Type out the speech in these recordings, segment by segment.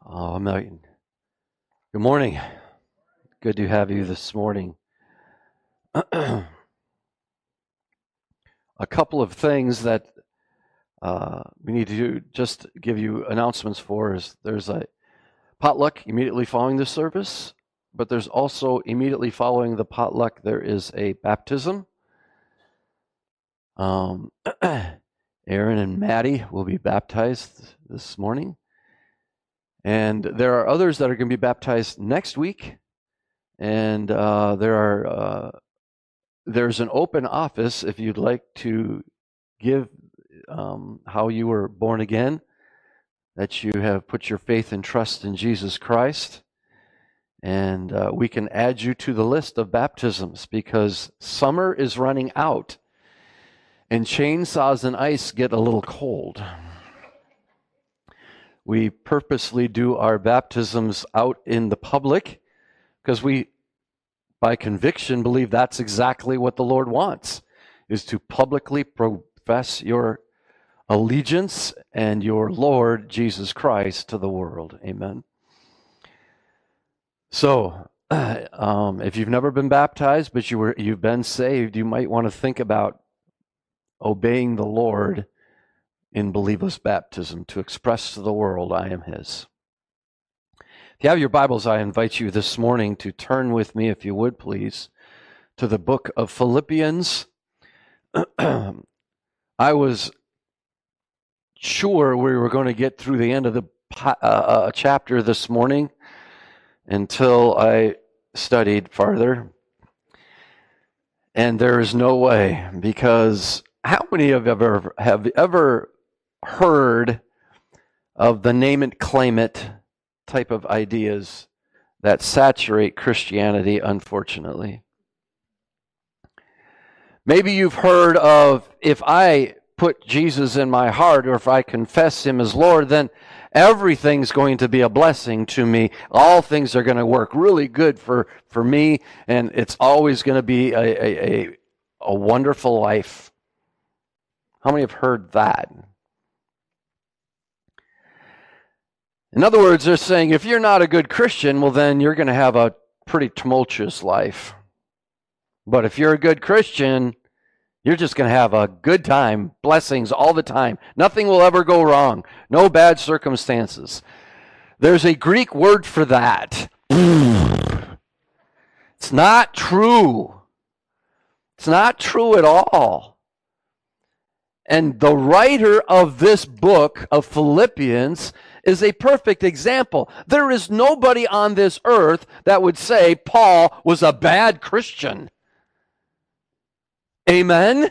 Good morning. Good to have you this morning. A couple of things that we need to just give you announcements for is there's a potluck immediately following the service, but there's also immediately following the potluck there is a baptism. Aaron and Maddie will be baptized this morning. And there are others that are going to be baptized next week. And there's an open office if you'd like to give how you were born again, that you have put your faith and trust in Jesus Christ. And we can add you to the list of baptisms because summer is running out and chainsaws and ice get a little cold. We purposely do our baptisms out in the public because we, by conviction, believe that's exactly what the Lord wants, is to publicly profess your allegiance and your Lord Jesus Christ to the world. Amen. So, if you've never been baptized, but you've been saved, you might want to think about obeying the Lord in believer's baptism to express to the world, I am His. If you have your Bibles, I invite you this morning to turn with me, if you would please, to the book of Philippians. I was sure we were going to get through the end of the chapter this morning until I studied farther. And there is no way, because how many of you have ever heard of the name it, claim it type of ideas that saturate Christianity, unfortunately? Maybe you've heard of, if I put Jesus in my heart or if I confess Him as Lord, then everything's going to be a blessing to me. All things are going to work really good for me, and it's always going to be a wonderful life. How many have heard that? In other words, they're saying if you're not a good Christian, well, then you're going to have a pretty tumultuous life. But if you're a good Christian, you're just going to have a good time, blessings all the time. Nothing will ever go wrong. No bad circumstances. There's a Greek word for that. It's not true. It's not true at all. And the writer of this book of Philippians is a perfect example. There is nobody on this earth that would say Paul was a bad Christian. Amen?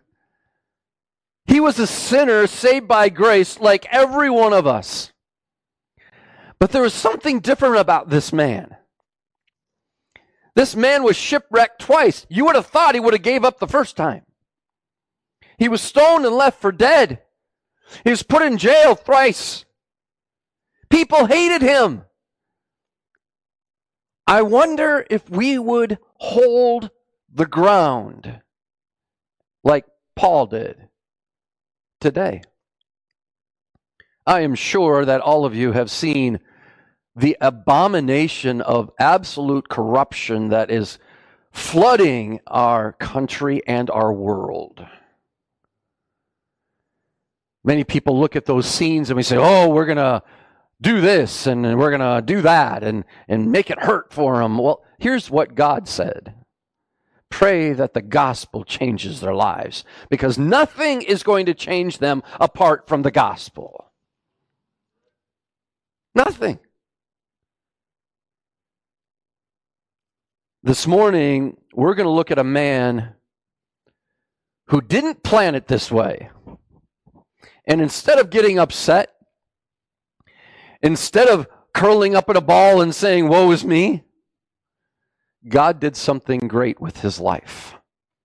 He was a sinner saved by grace like every one of us. But there was something different about this man. This man was shipwrecked twice. You would have thought he would have gave up the first time. He was stoned and left for dead. He was put in jail thrice. People hated him. I wonder if we would hold the ground like Paul did today. I am sure that all of you have seen the abomination of absolute corruption that is flooding our country and our world. Many people look at those scenes and we say, oh, we're going to do this and we're going to do that and make it hurt for them. Well, here's what God said. Pray that the gospel changes their lives, because nothing is going to change them apart from the gospel. Nothing. This morning, we're going to look at a man who didn't plan it this way. And instead of getting upset, instead of curling up in a ball and saying, woe is me, God did something great with his life.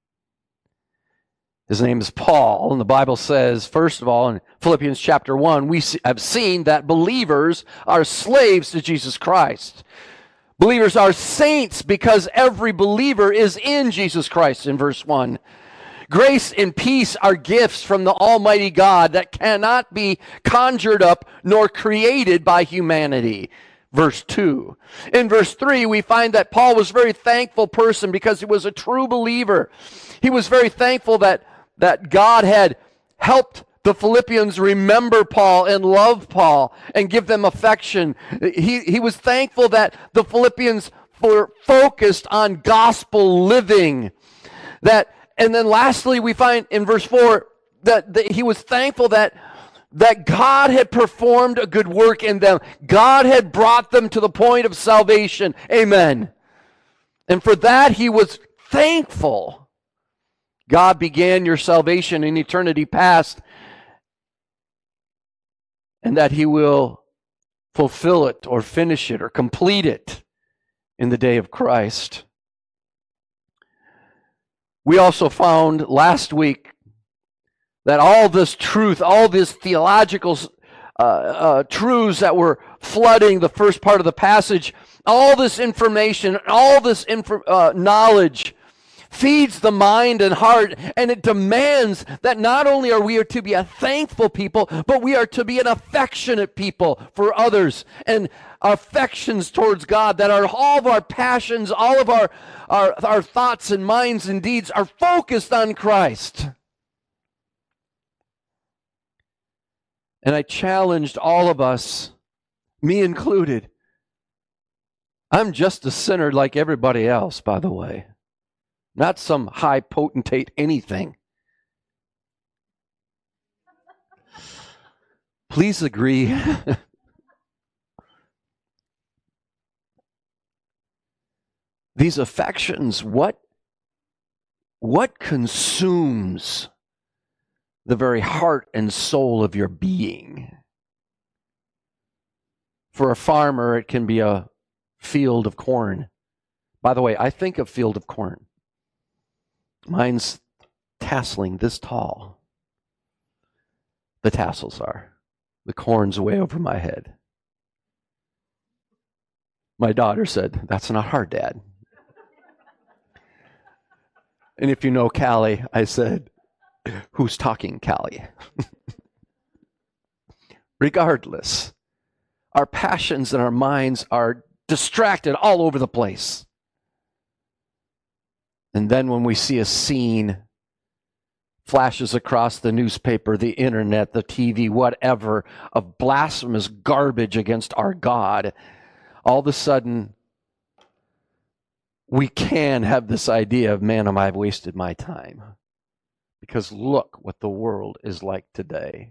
His name is Paul, and the Bible says, first of all, in Philippians chapter 1, we have seen that believers are slaves to Jesus Christ. Believers are saints because every believer is in Jesus Christ in verse 1. Grace and peace are gifts from the Almighty God that cannot be conjured up nor created by humanity. Verse 2. In verse 3, we find that Paul was a very thankful person because he was a true believer. He was very thankful that God had helped the Philippians remember Paul and love Paul and give them affection. He was thankful that the Philippians were focused on gospel living. And then lastly, we find in verse 4 that he was thankful that God had performed a good work in them. God had brought them to the point of salvation. Amen. And for that, he was thankful. God began your salvation in eternity past, and that he will fulfill it or finish it or complete it in the day of Christ. We also found last week that all this truth, all these theological truths that were flooding the first part of the passage, all this information, all this knowledge feeds the mind and heart, and it demands that not only are we to be a thankful people, but we are to be an affectionate people for others, and affections towards God, that all of our passions, all of our thoughts and minds and deeds are focused on Christ. And I challenged all of us, me included. I'm just a sinner like everybody else, by the way. Not some high potentate anything. Please agree. These affections, what consumes the very heart and soul of your being? For a farmer, it can be a field of corn. By the way, I think of field of corn. Mine's tasseling this tall. The tassels are. The corn's way over my head. My daughter said, "That's not hard, Dad." And if you know Callie, I said, "Who's talking, Callie?" Regardless, our passions and our minds are distracted all over the place. And then when we see a scene flashes across the newspaper, the internet, the TV, whatever, of blasphemous garbage against our God, all of a sudden we can have this idea of, man, am I wasted my time? Because look what the world is like today.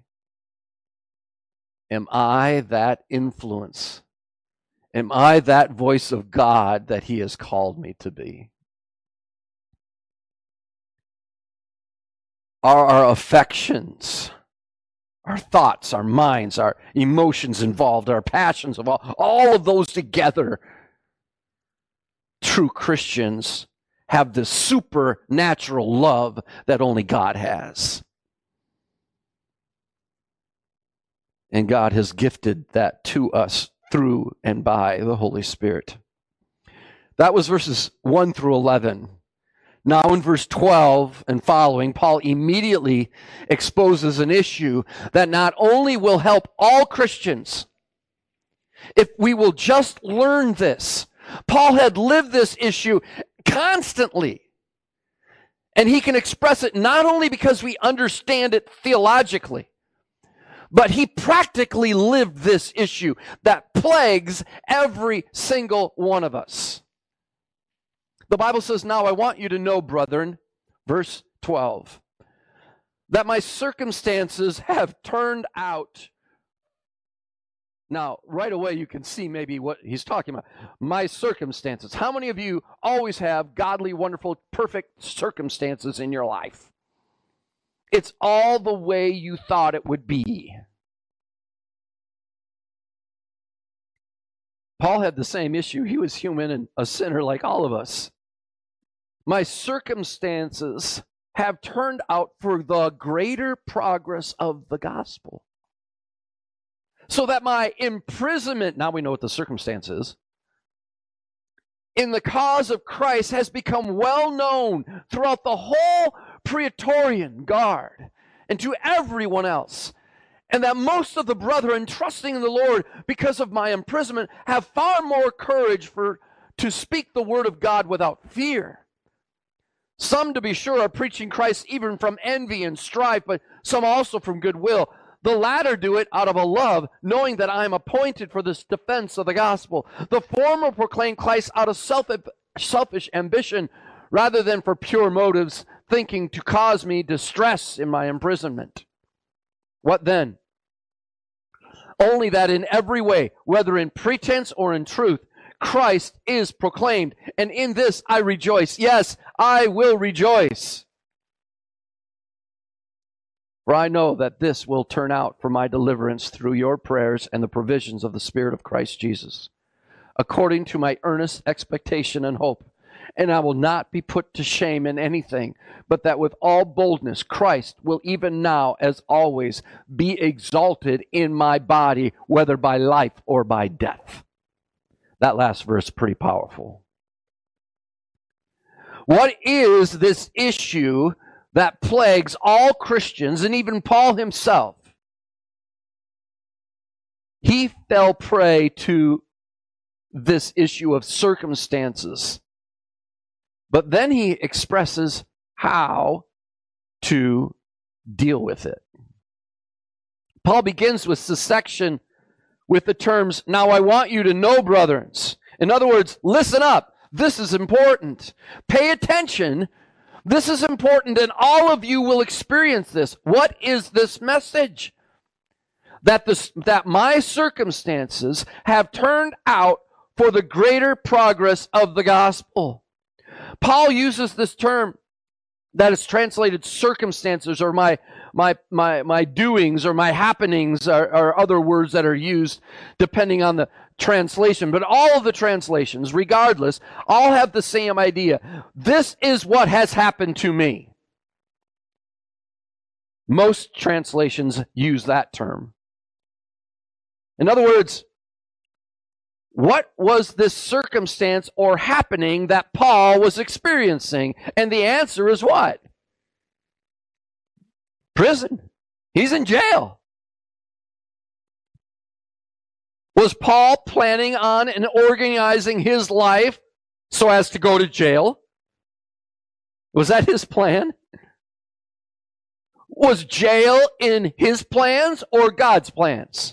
Am I that influence? Am I that voice of God that he has called me to be? Are our affections, our thoughts, our minds, our emotions involved, our passions involved, all of those together? True Christians have this supernatural love that only God has. And God has gifted that to us through and by the Holy Spirit. That was verses 1 through 11. Now in verse 12 and following, Paul immediately exposes an issue that not only will help all Christians, if we will just learn this. Paul had lived this issue constantly. And he can express it not only because we understand it theologically, but he practically lived this issue that plagues every single one of us. The Bible says, "Now I want you to know, brethren," verse 12, "that my circumstances have turned out." Now, right away you can see maybe what he's talking about. My circumstances. How many of you always have godly, wonderful, perfect circumstances in your life? It's all the way you thought it would be. Paul had the same issue. He was human and a sinner like all of us. My circumstances have turned out for the greater progress of the gospel. So that my imprisonment, now we know what the circumstance is, in the cause of Christ has become well known throughout the whole Praetorian Guard and to everyone else. And that most of the brethren, trusting in the Lord because of my imprisonment, have far more courage to speak the word of God without fear. Some, to be sure, are preaching Christ even from envy and strife, but some also from goodwill. The latter do it out of a love, knowing that I am appointed for this defense of the gospel. The former proclaim Christ out of selfish ambition, rather than for pure motives, thinking to cause me distress in my imprisonment. What then? Only that in every way, whether in pretense or in truth, Christ is proclaimed, and in this I rejoice. Yes, I will rejoice. For I know that this will turn out for my deliverance through your prayers and the provisions of the Spirit of Christ Jesus, according to my earnest expectation and hope. And I will not be put to shame in anything, but that with all boldness Christ will even now, as always, be exalted in my body, whether by life or by death. That last verse is pretty powerful. What is this issue that plagues all Christians, and even Paul himself? He fell prey to this issue of circumstances. But then he expresses how to deal with it. Paul begins with this section with the terms, now I want you to know, brethren. In other words, listen up. This is important. Pay attention. This is important, and all of you will experience this. What is this message? That my circumstances have turned out for the greater progress of the gospel. Paul uses this term that is translated circumstances, or my doings, or my happenings, or other words that are used depending on the translation. But all of the translations, regardless, all have the same idea. This is what has happened to me. Most translations use that term. In other words, what was this circumstance or happening that Paul was experiencing? And the answer is what? Prison. He's in jail. Was Paul planning on and organizing his life so as to go to jail? Was that his plan? Was jail in his plans or God's plans?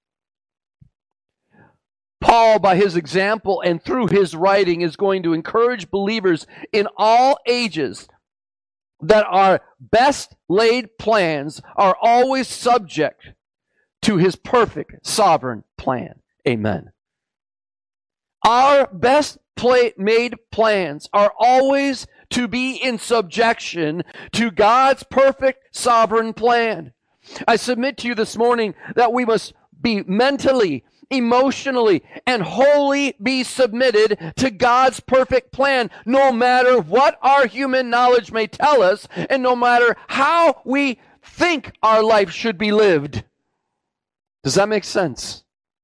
Paul, by his example and through his writing, is going to encourage believers in all ages that our best laid plans are always subject to his perfect sovereign plan. Amen. Our best made plans are always to be in subjection to God's perfect sovereign plan. I submit to you this morning that we must be mentally, emotionally, and wholly be submitted to God's perfect plan, no matter what our human knowledge may tell us, and no matter how we think our life should be lived. Does that make sense?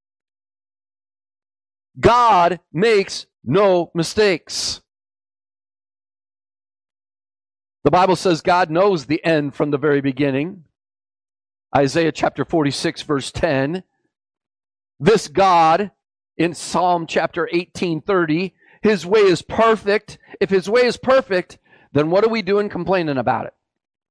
God makes no mistakes. The Bible says God knows the end from the very beginning. Isaiah chapter 46, verse 10. This God, in Psalm chapter 18:30, his way is perfect. If his way is perfect, then what are we doing complaining about it?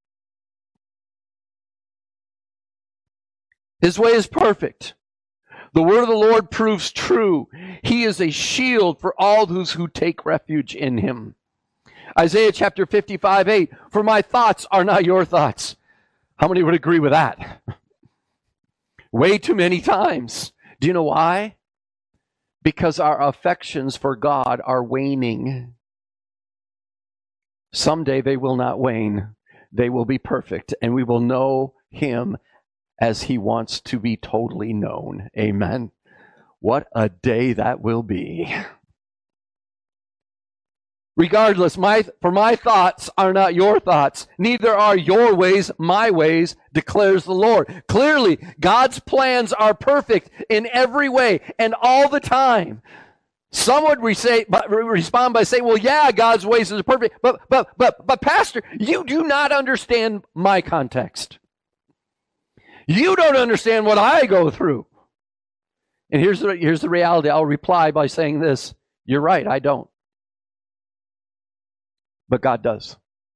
His way is perfect. The word of the Lord proves true. He is a shield for all those who take refuge in him. Isaiah chapter 55:8, for my thoughts are not your thoughts. How many would agree with that? Way too many times. Do you know why? Because our affections for God are waning. Someday they will not wane. They will be perfect, and we will know him as he wants to be totally known. Amen. What a day that will be. Regardless, for my thoughts are not your thoughts, neither are your ways my ways, declares the Lord. Clearly, God's plans are perfect in every way and all the time. Some would respond by saying, well, yeah, God's ways is perfect, but Pastor, you do not understand my context. You don't understand what I go through. And here's the reality. I'll reply by saying this. You're right, I don't. But God does.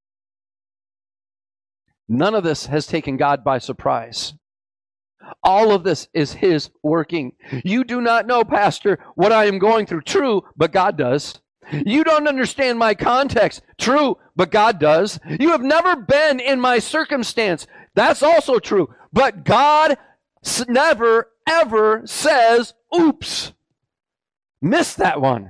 None of this has taken God by surprise. All of this is His working. You do not know, Pastor, what I am going through. True, but God does. You don't understand my context. True, but God does. You have never been in my circumstance. That's also true. But God never, ever says, oops. Missed that one.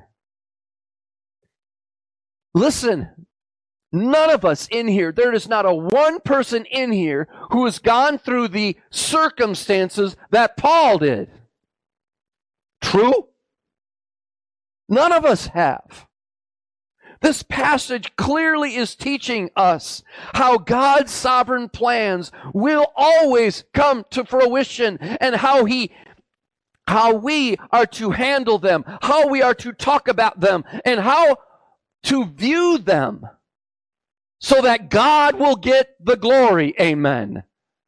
Listen. None of us in here, there is not a one person in here who has gone through the circumstances that Paul did. True? None of us have. This passage clearly is teaching us how God's sovereign plans will always come to fruition and how we are to handle them, how we are to talk about them, and how to view them, so that God will get the glory. Amen.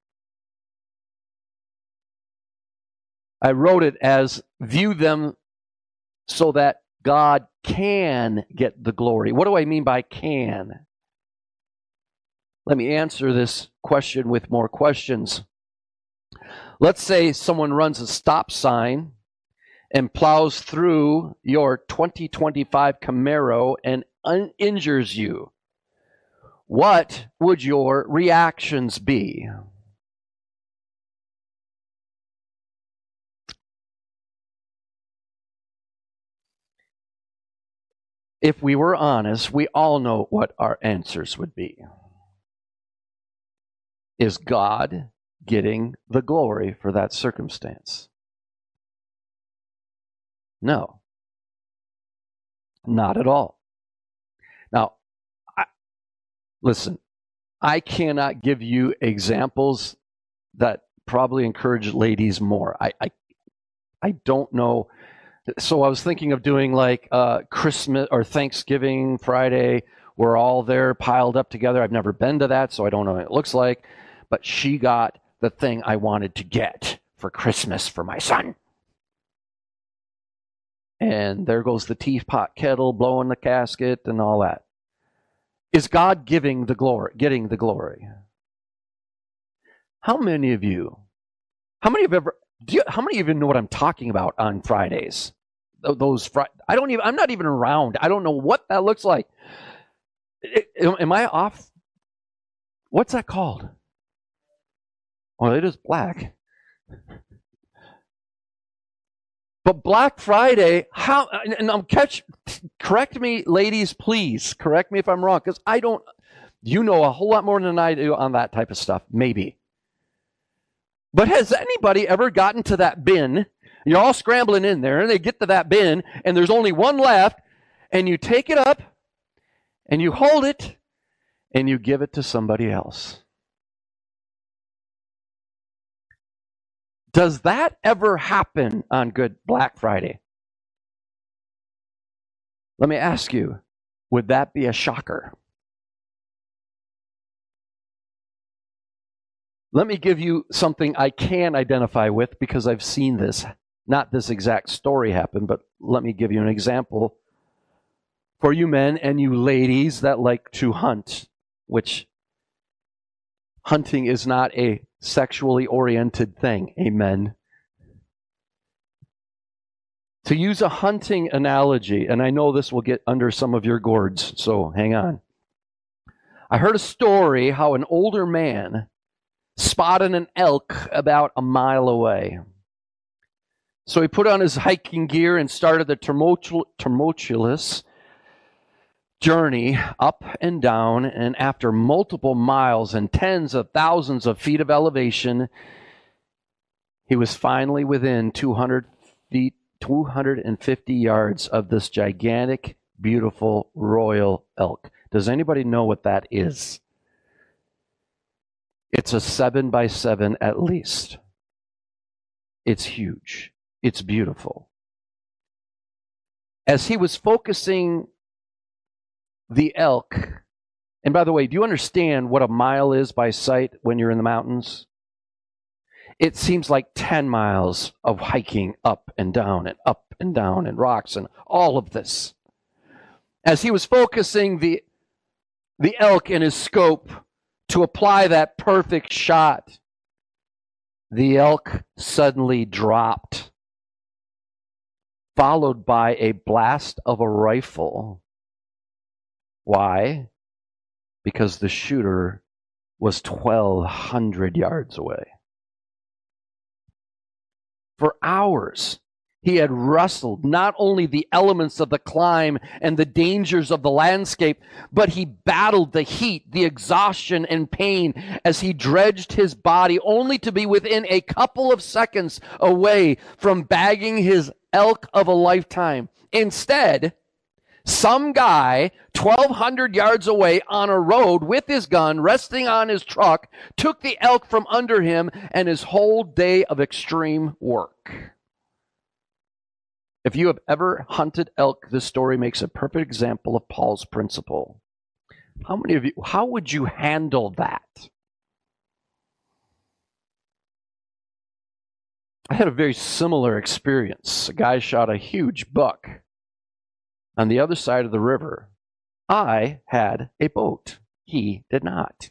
I wrote it as view them so that God can get the glory. What do I mean by can? Let me answer this question with more questions. Let's say someone runs a stop sign and plows through your 2025 Camaro and injures you. What would your reactions be? If we were honest, we all know what our answers would be. Is God getting the glory for that circumstance? No. Not at all. Now, listen, I cannot give you examples that probably encourage ladies more. I don't know. So I was thinking of doing like Christmas or Thanksgiving Friday. We're all there piled up together. I've never been to that, so I don't know what it looks like. But she got the thing I wanted to get for Christmas for my son. And there goes the teapot kettle blowing the casket and all that. Is God getting the glory? How many of you even know what I'm talking about on Fridays? I'm not even around. I don't know what that looks like. Am I off? What's that called? Well, it is black. But Black Friday, correct me, ladies, please. Correct me if I'm wrong, because you know a whole lot more than I do on that type of stuff, maybe. But has anybody ever gotten to that bin? You're all scrambling in there, and they get to that bin, and there's only one left, and you take it up, and you hold it, and you give it to somebody else. Does that ever happen on Good Black Friday? Let me ask you, would that be a shocker? Let me give you something I can identify with because I've seen this. Not this exact story happen, but let me give you an example. For you men and you ladies that like to hunt, which hunting is not a sexually oriented thing. Amen. To use a hunting analogy, and I know this will get under some of your gourds, so hang on. I heard a story how an older man spotted an elk about a mile away. So he put on his hiking gear and started the tumultuous journey up and down, and after multiple miles and tens of thousands of feet of elevation, he was finally within 250 yards of this gigantic, beautiful, royal elk. Does anybody know what that is? It's a 7x7 at least. It's huge. It's beautiful. As he was focusing the elk, and by the way, do you understand what a mile is by sight when you're in the mountains? It seems like 10 miles of hiking up and down and rocks and all of this. As he was focusing the elk in his scope to apply that perfect shot, the elk suddenly dropped, followed by a blast of a rifle. Why? Because the shooter was 1,200 yards away. For hours, he had wrestled not only the elements of the climb and the dangers of the landscape, but he battled the heat, the exhaustion, and pain as he dredged his body only to be within a couple of seconds away from bagging his elk of a lifetime. Instead, some guy 1,200 yards away on a road with his gun resting on his truck took the elk from under him and his whole day of extreme work. If you have ever hunted elk, this story makes a perfect example of Paul's principle. How many of you, how would you handle that? I had a very similar experience. A guy shot a huge buck on the other side of the river. I had a boat. He did not.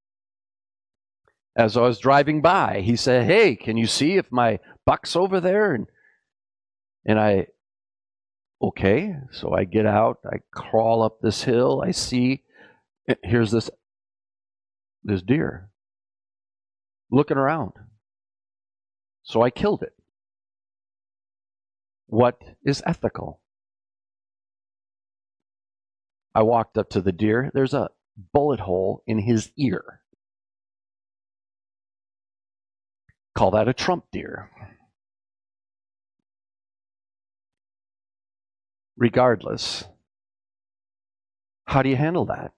As I was driving by, he said, "Hey, can you see if my buck's over there?" And I, okay. So I get out, I crawl up this hill, I see, here's this deer looking around. So I killed it. What is ethical? I walked up to the deer. There's a bullet hole in his ear. Call that a Trump deer. Regardless, how do you handle that?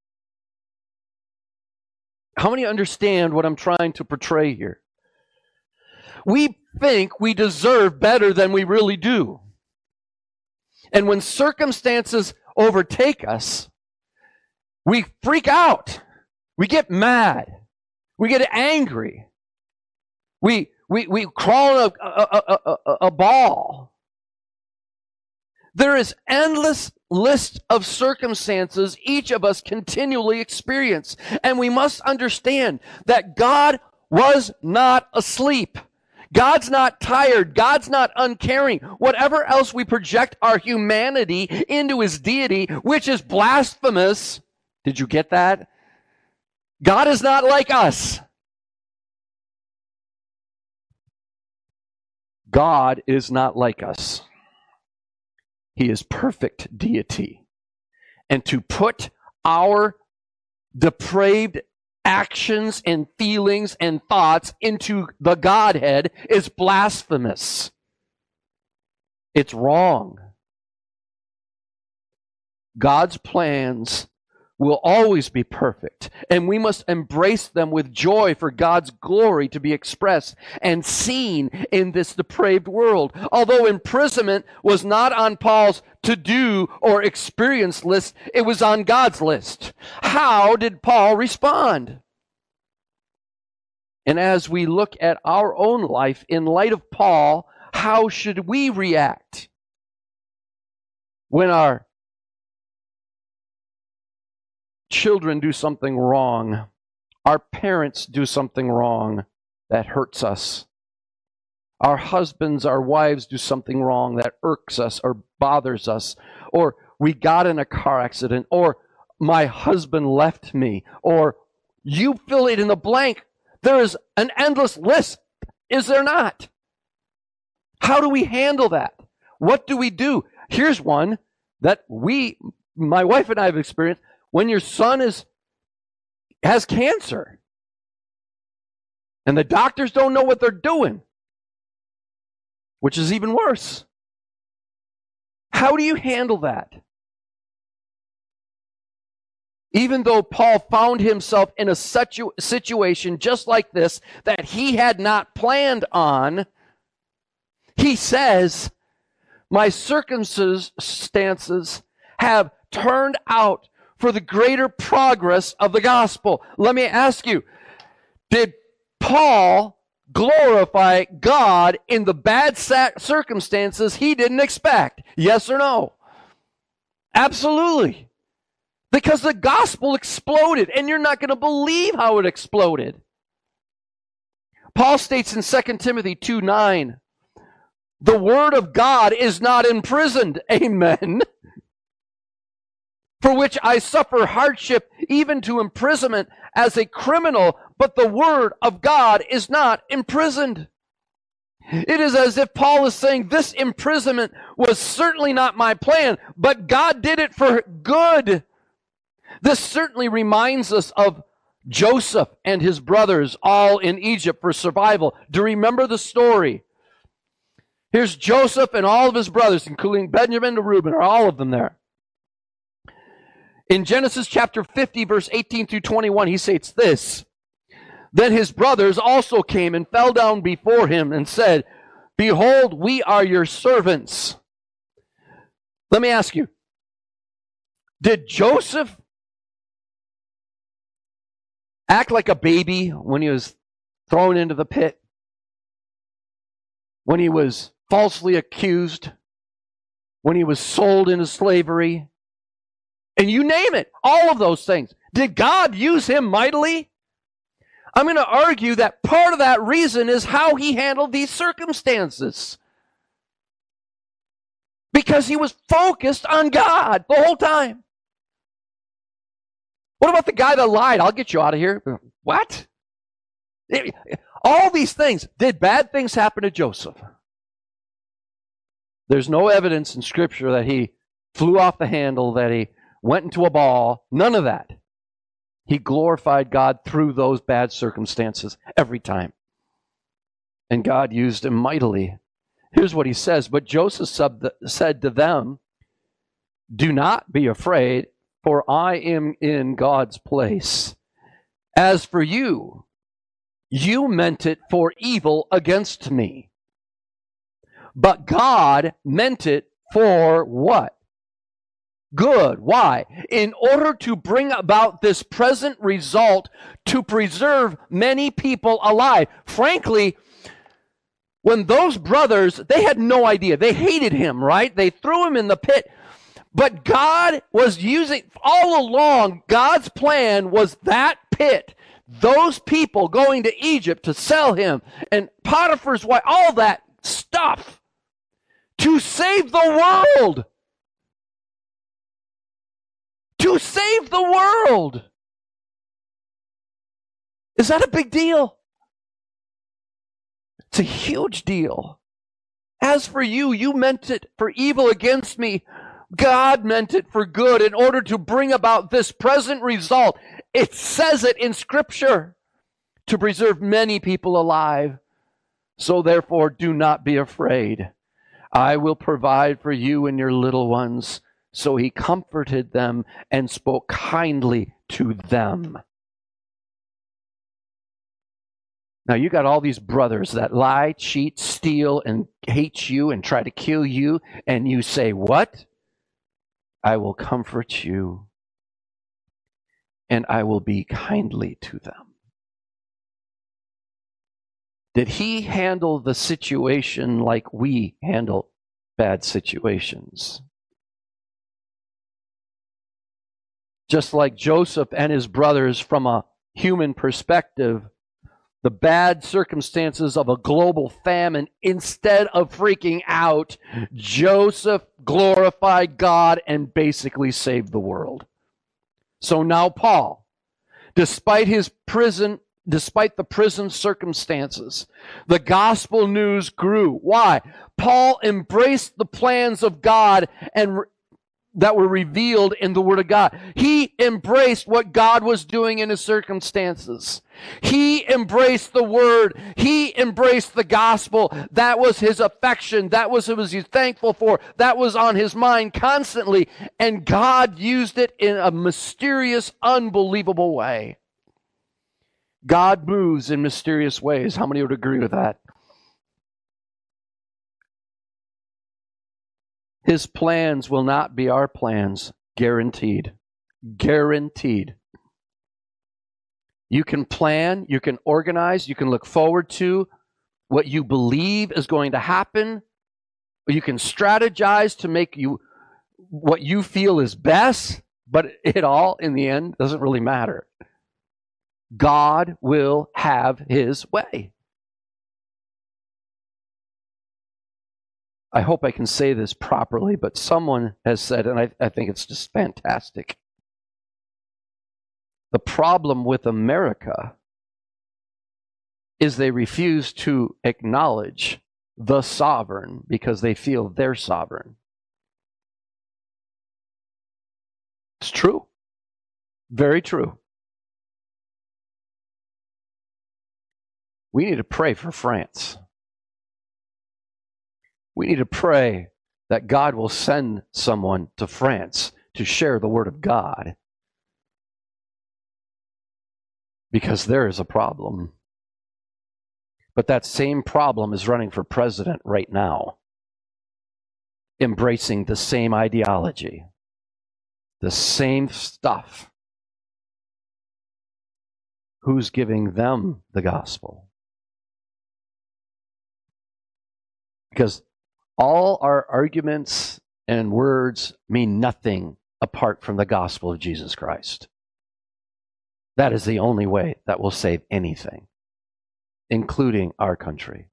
How many understand what I'm trying to portray here? We think we deserve better than we really do. And when circumstances overtake us, we freak out. We get mad. We get angry. We crawl in a ball. There is endless list of circumstances each of us continually experience. And we must understand that God was not asleep. God's not tired. God's not uncaring. Whatever else we project our humanity into his deity, which is blasphemous. Did you get that? God is not like us. God is not like us. He is perfect deity. And to put our depraved actions and feelings and thoughts into the Godhead is blasphemous. It's wrong. God's plans will always be perfect, and we must embrace them with joy for God's glory to be expressed and seen in this depraved world. Although imprisonment was not on Paul's to-do or experience list, it was on God's list. How did Paul respond? And as we look at our own life in light of Paul, how should we react when our children do something wrong, our parents do something wrong that hurts us, our husbands, our wives do something wrong that irks us or bothers us, or we got in a car accident, or my husband left me, or you fill it in the blank. There is an endless list, is there not? How do we handle that? What do we do? Here's one that my wife and I have experienced. When your son has cancer and the doctors don't know what they're doing, which is even worse. How do you handle that? Even though Paul found himself in a situation just like this that he had not planned on, he says, my circumstances have turned out for the greater progress of the gospel. Let me ask you, did Paul glorify God in the bad circumstances he didn't expect? Yes or no? Absolutely. Because the gospel exploded, and you're not going to believe how it exploded. Paul states in 2 Timothy 2:9, the word of God is not imprisoned. Amen. For which I suffer hardship, even to imprisonment as a criminal, but the word of God is not imprisoned. It is as if Paul is saying, this imprisonment was certainly not my plan, but God did it for good. This certainly reminds us of Joseph and his brothers, all in Egypt for survival. Do you remember the story? Here's Joseph and all of his brothers, including Benjamin and Reuben, are all of them there. In Genesis chapter 50, verse 18 through 21, he states this, then his brothers also came and fell down before him and said, behold, we are your servants. Let me ask you, did Joseph act like a baby when he was thrown into the pit? When he was falsely accused? When he was sold into slavery? And you name it, all of those things. Did God use him mightily? I'm going to argue that part of that reason is how he handled these circumstances. Because he was focused on God the whole time. What about the guy that lied? I'll get you out of here. What? All these things. Did bad things happen to Joseph? There's no evidence in Scripture that he flew off the handle, that he went into a ball. None of that. He glorified God through those bad circumstances every time. And God used him mightily. Here's what he says. But Joseph said to them, do not be afraid, for I am in God's place. As for you, you meant it for evil against me. But God meant it for what? Good. Why? In order to bring about this present result to preserve many people alive. Frankly, when those brothers, they had no idea. They hated him, right? They threw him in the pit. But God was using, all along, God's plan was that pit. Those people going to Egypt to sell him, and Potiphar's wife, all that stuff to save the world. To save the world. Is that a big deal? It's a huge deal. As for you, you meant it for evil against me. God meant it for good in order to bring about this present result. It says it in Scripture to preserve many people alive. So therefore, do not be afraid. I will provide for you and your little ones. So he comforted them and spoke kindly to them. Now you got all these brothers that lie, cheat, steal, and hate you and try to kill you. And you say, what? I will comfort you and I will be kindly to them. Did he handle the situation like we handle bad situations? Just like Joseph and his brothers, from a human perspective, the bad circumstances of a global famine, instead of freaking out, Joseph glorified God and basically saved the world. So now Paul, despite the prison circumstances, the gospel news grew. Why? Paul embraced the plans of God and that were revealed in the Word of God. He embraced what God was doing in his circumstances. He embraced the Word. He embraced the gospel. That was his affection. That was what he was thankful for. That was on his mind constantly. And God used it in a mysterious, unbelievable way. God moves in mysterious ways. How many would agree with that? His plans will not be our plans. Guaranteed. Guaranteed. You can plan, you can organize, you can look forward to what you believe is going to happen. You can strategize to make you what you feel is best, but it all, in the end, doesn't really matter. God will have His way. I hope I can say this properly, but someone has said, and I think it's just fantastic. The problem with America is they refuse to acknowledge the sovereign because they feel they're sovereign. It's true. Very true. We need to pray for France. We need to pray that God will send someone to France to share the word of God. Because there is a problem. But that same problem is running for president right now, embracing the same ideology, the same stuff. Who's giving them the gospel? Because all our arguments and words mean nothing apart from the gospel of Jesus Christ. That is the only way that will save anything, including our country.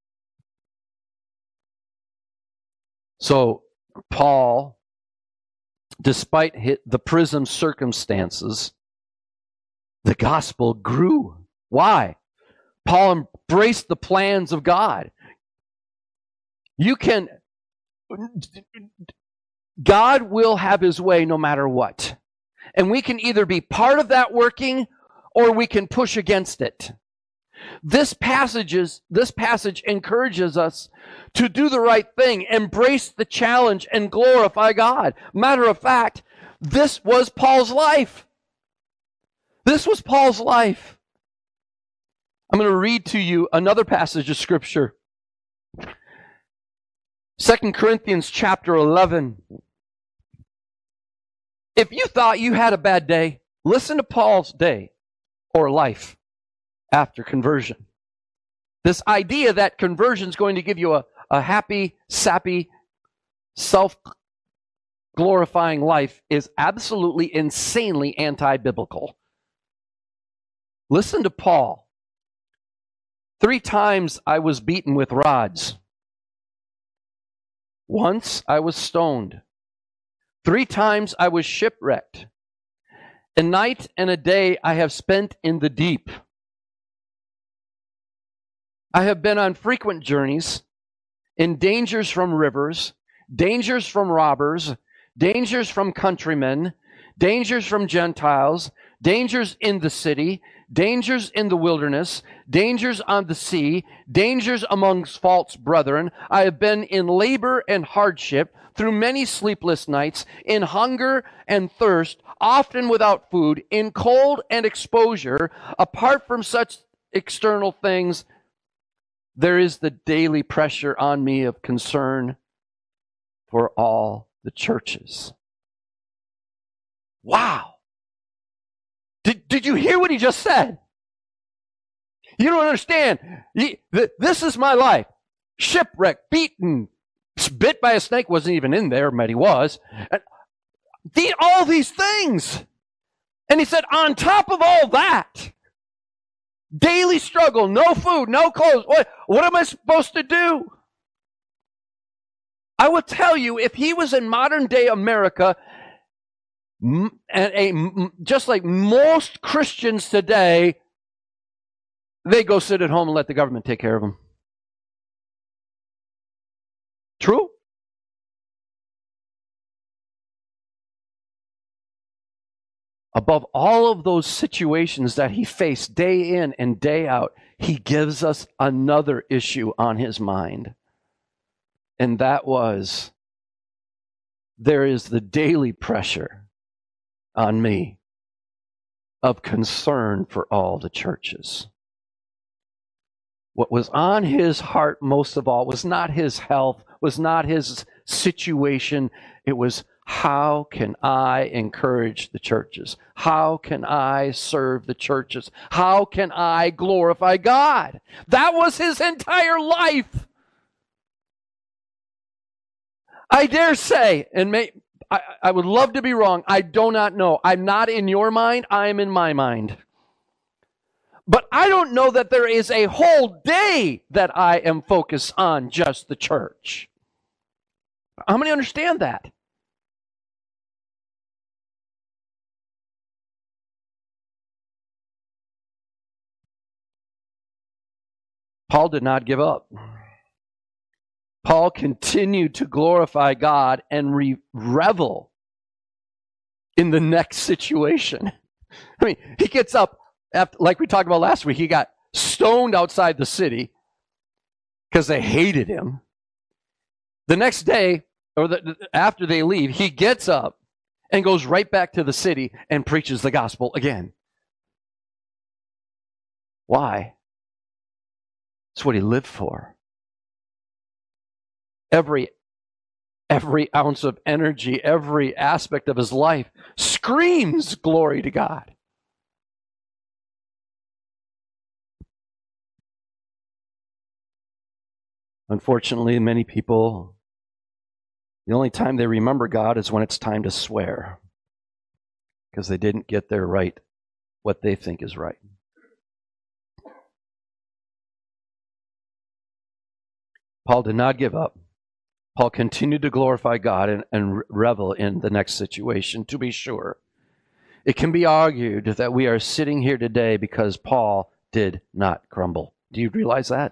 So, Paul, despite the prison circumstances, the gospel grew. Why? Paul embraced the plans of God. God will have His way no matter what. And we can either be part of that working or we can push against it. This passage encourages us to do the right thing, embrace the challenge, and glorify God. Matter of fact, this was Paul's life. This was Paul's life. I'm going to read to you another passage of Scripture. 2 Corinthians chapter 11. If you thought you had a bad day, listen to Paul's day or life after conversion. This idea that conversion is going to give you a happy, sappy, self-glorifying life is absolutely insanely anti-biblical. Listen to Paul. 3 times I was beaten with rods. Once I was stoned. 3 times I was shipwrecked. A night and a day I have spent in the deep. I have been on frequent journeys, in dangers from rivers, dangers from robbers, dangers from countrymen, dangers from Gentiles, dangers in the city, dangers in the wilderness, dangers on the sea, dangers amongst false brethren. I have been in labor and hardship, through many sleepless nights, in hunger and thirst, often without food, in cold and exposure. Apart from such external things, there is the daily pressure on me of concern for all the churches. Wow. Did you hear what he just said? You don't understand. This is my life. Shipwrecked, beaten, bit by a snake, wasn't even in there, but he was. All these things. And he said, on top of all that, daily struggle, no food, no clothes. What am I supposed to do? I will tell you, if he was in modern day America, just like most Christians today, they go sit at home and let the government take care of them. True? Above all of those situations that he faced day in and day out, he gives us another issue on his mind. And that was, there is the daily pressure on me of concern for all the churches. What was on his heart most of all was not his health, was not his situation. It was, how can I encourage the churches? How can I serve the churches? How can I glorify God? That was his entire life. I dare say, and I would love to be wrong, I do not know. I'm not in your mind, I am in my mind. But I don't know that there is a whole day that I am focused on just the church. How many understand that? Paul did not give up. Paul continued to glorify God and revel in the next situation. I mean, he gets up, after, like we talked about last week, he got stoned outside the city because they hated him. The next day, or after they leave, he gets up and goes right back to the city and preaches the gospel again. Why? It's what he lived for. Every ounce of energy, every aspect of his life screams glory to God. Unfortunately, many people, the only time they remember God is when it's time to swear, because they didn't get their right, what they think is right. Paul did not give up. Paul continued to glorify God and revel in the next situation, to be sure. It can be argued that we are sitting here today because Paul did not crumble. Do you realize that?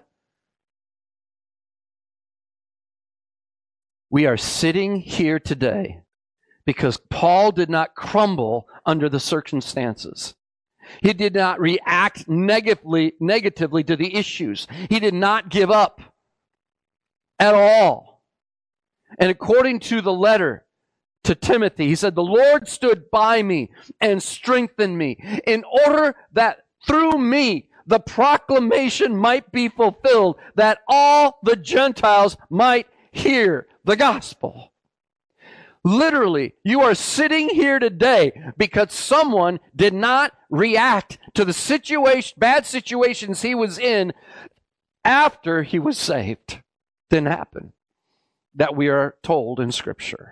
We are sitting here today because Paul did not crumble under the circumstances. He did not react negatively to the issues. He did not give up at all. And according to the letter to Timothy, he said, the Lord stood by me and strengthened me in order that through me the proclamation might be fulfilled, that all the Gentiles might hear the gospel. Literally, you are sitting here today because someone did not react to the bad situations he was in after he was saved. Didn't happen. That we are told in Scripture.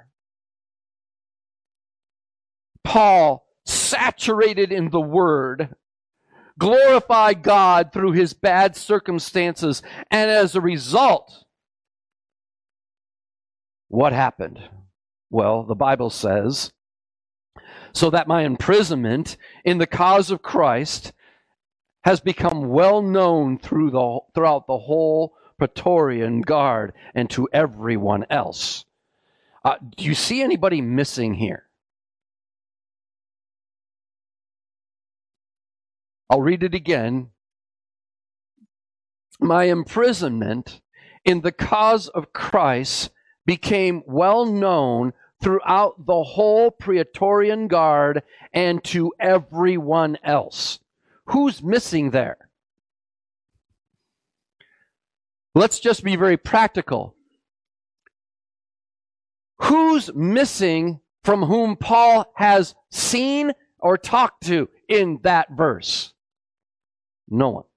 Paul, saturated in the Word, glorified God through his bad circumstances, and as a result, what happened? Well, the Bible says, so that my imprisonment in the cause of Christ has become well known throughout the whole Praetorian Guard and to everyone else. Do you see anybody missing here? I'll read it again. My imprisonment in the cause of Christ became well known throughout the whole Praetorian Guard and to everyone else. Who's missing there? Let's just be very practical. Who's missing from whom Paul has seen or talked to in that verse? No one.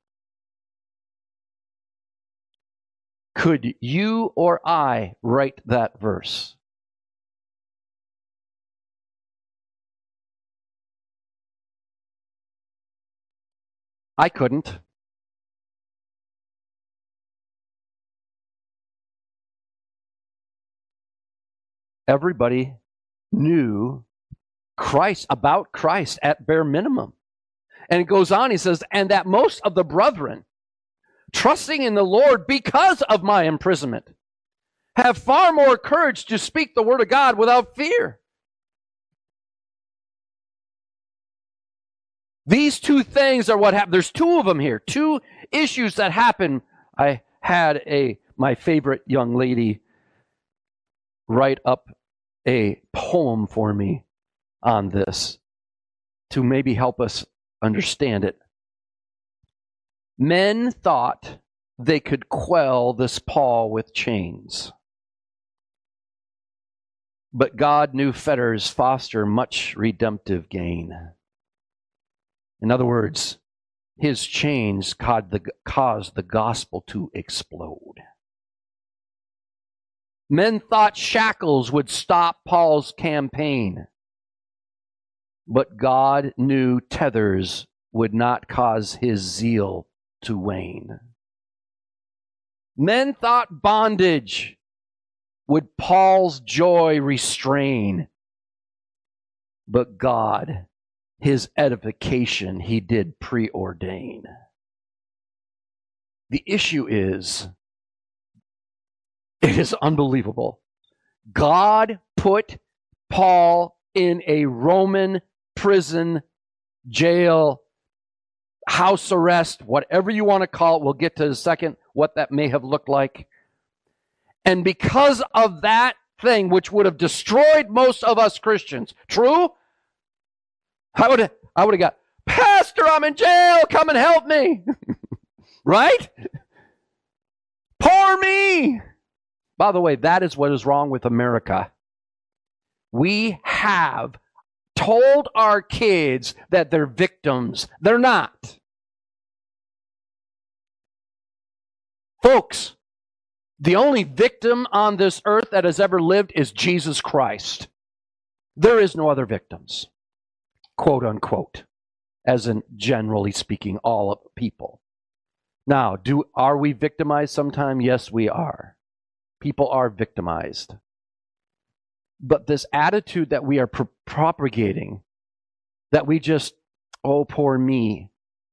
Could you or I write that verse? I couldn't. Everybody knew Christ, about Christ at bare minimum. And it goes on, he says, and that most of the brethren, trusting in the Lord because of my imprisonment, have far more courage to speak the word of God without fear. These two things are what happened. There's two of them here, two issues that happen. I had my favorite young lady write up a poem for me on this to maybe help us understand it. Men thought they could quell this Paul with chains. But God knew fetters foster much redemptive gain. In other words, his chains caused the gospel to explode. Men thought shackles would stop Paul's campaign, but God knew tethers would not cause his zeal to wane. Men thought bondage would Paul's joy restrain, but God, his edification, he did preordain. The issue is, it is unbelievable. God put Paul in a Roman prison, jail, house arrest, whatever you want to call it. We'll get to in a second what that may have looked like. And because of that thing, which would have destroyed most of us Christians, true? I would have got, Pastor, I'm in jail, come and help me. Right? Poor me. By the way, that is what is wrong with America. We have told our kids that they're victims. They're not. Folks, the only victim on this earth that has ever lived is Jesus Christ. There is no other victims, quote unquote, as in generally speaking, all of people. Now, are we victimized sometime? Yes, we are. People are victimized. But this attitude that we are propagating, that we just, oh, poor me.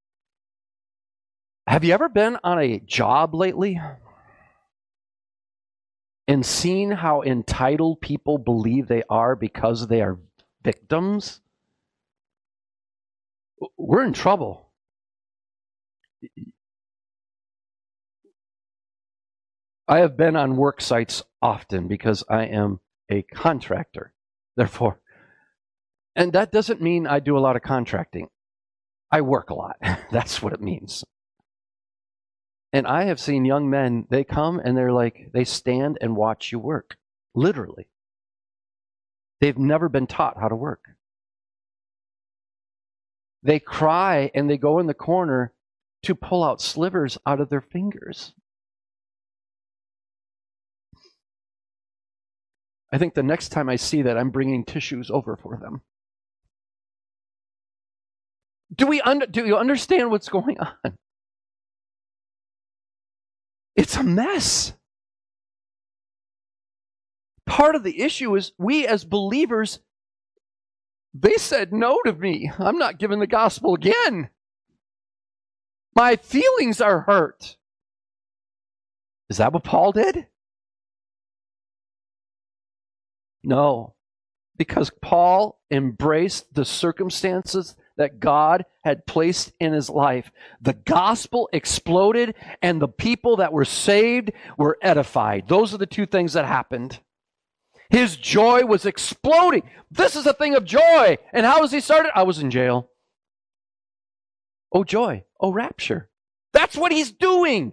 Have you ever been on a job lately and seen how entitled people believe they are because they are victims? We're in trouble. I have been on work sites often because I am a contractor. Therefore, and that doesn't mean I do a lot of contracting. I work a lot. That's what it means. And I have seen young men, they come and they stand and watch you work. Literally. They've never been taught how to work. They cry and they go in the corner to pull out slivers out of their fingers. I think the next time I see that, I'm bringing tissues over for them. Do you understand what's going on? It's a mess. Part of the issue is we as believers, they said no to me. I'm not giving the gospel again. My feelings are hurt. Is that what Paul did? No, because Paul embraced the circumstances that God had placed in his life. The gospel exploded and the people that were saved were edified. Those are the two things that happened. His joy was exploding. This is a thing of joy. And how was he started? I was in jail. Oh, joy. Oh, rapture. That's what he's doing.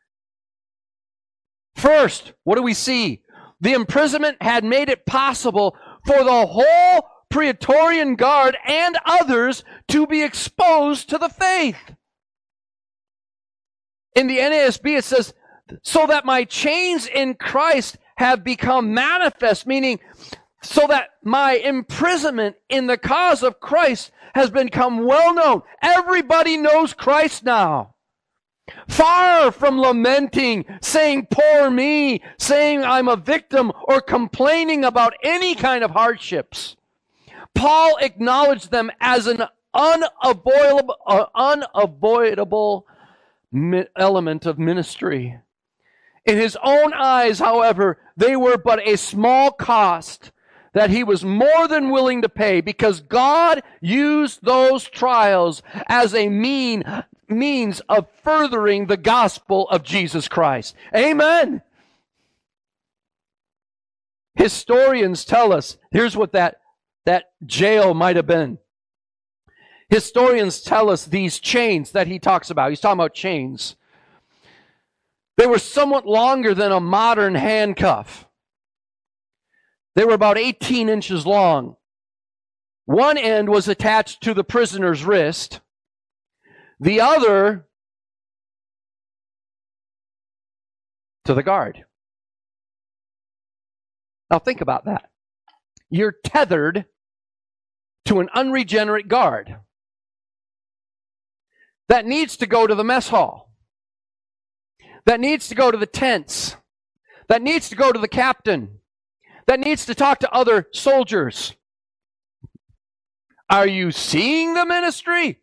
First, what do we see? The imprisonment had made it possible for the whole Praetorian Guard and others to be exposed to the faith. In the NASB it says, so that my chains in Christ have become manifest, meaning so that my imprisonment in the cause of Christ has become well known. Everybody knows Christ now. Far from lamenting, saying, poor me, saying I'm a victim, or complaining about any kind of hardships, Paul acknowledged them as an unavoidable element of ministry. In his own eyes, however, they were but a small cost that he was more than willing to pay, because God used those trials as a means of furthering the gospel of Jesus Christ. Amen. Historians tell us, here's what that jail might have been. Historians tell us these chains that he talks about. He's talking about chains. They were somewhat longer than a modern handcuff. They were about 18 inches long. One end was attached to the prisoner's wrist. The other to the guard. Now think about that. You're tethered to an unregenerate guard that needs to go to the mess hall, that needs to go to the tents, that needs to go to the captain, that needs to talk to other soldiers. Are you seeing the ministry?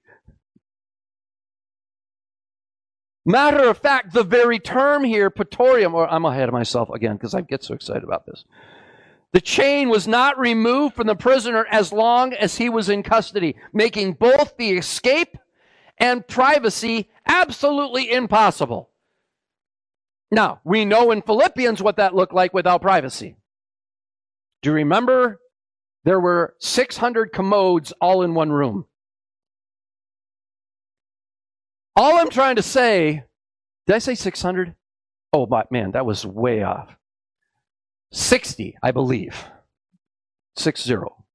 Matter of fact, the very term here, praetorium, or I'm ahead of myself again because I get so excited about this. The chain was not removed from the prisoner as long as he was in custody, making both the escape and privacy absolutely impossible. Now, we know in Philippians what that looked like without privacy. Do you remember? There were 600 commodes all in one room. All I'm trying to say, did I say 600? Oh, but man, that was way off. 60, I believe. 60.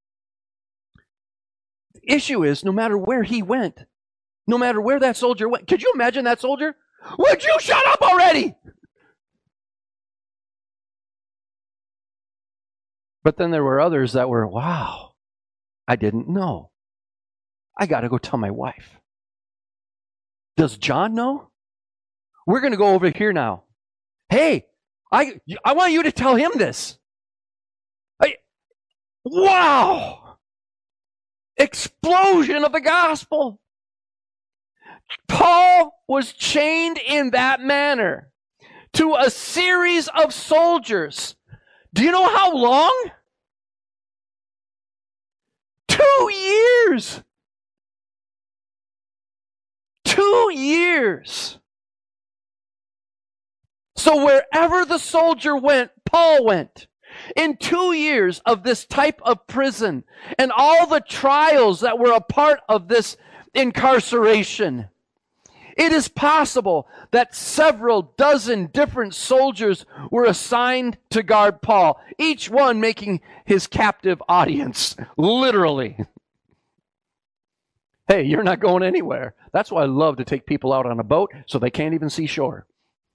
The issue is, no matter where he went, no matter where that soldier went, could you imagine that soldier? Would you shut up already? But then there were others that were, wow, I didn't know. I got to go tell my wife. Does John know? We're going to go over here now. Hey, I want you to tell him this. Wow! Explosion of the gospel. Paul was chained in that manner to a series of soldiers. Do you know how long? 2 years. 2 years. So wherever the soldier went, Paul went. In 2 years of this type of prison and all the trials that were a part of this incarceration, it is possible that several dozen different soldiers were assigned to guard Paul, each one making his captive audience, literally. Hey, you're not going anywhere. That's why I love to take people out on a boat so they can't even see shore.